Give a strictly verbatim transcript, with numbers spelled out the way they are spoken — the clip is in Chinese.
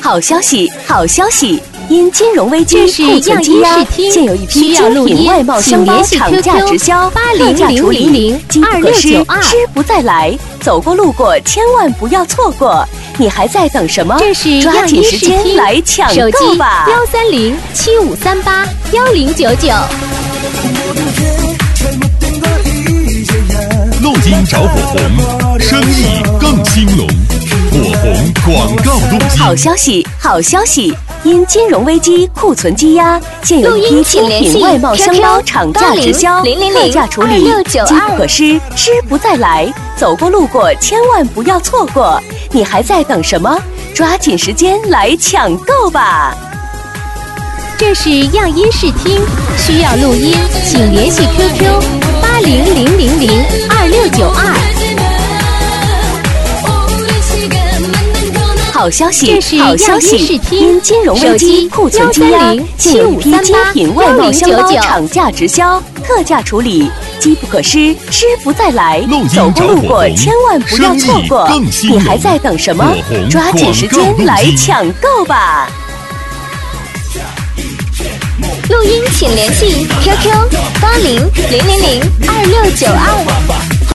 好消息，好消息！因金融危机库存积压，现有一批精品外贸箱包厂价直销，特价处理，机不可失，失不再来。走过路过，千万不要错过！你还在等什么？抓紧时间来抢购吧！ 幺三零七五三八幺零九九。 路金找火红，生意更兴隆。火红广告路金。 好消息，好消息！因金融危机库存积压，现有一批精品外贸箱包厂价直销，特价处理，机不可失，失不再来。走过路过，千万不要错过！你还在等什么？抓紧时间来抢购吧！ 这是样音视听，需要录音，请联系 Q Q 八零零零零二六九二。 好消息，好消息！因金融危机库存积压，现有一批精品外贸箱包厂价直销，特价处理，机不可失，失不再来。走过路过，千万不要错过！你还在等什么？抓紧时间来抢购吧！ 录音请联系 Q Q 八零零零零二六九二。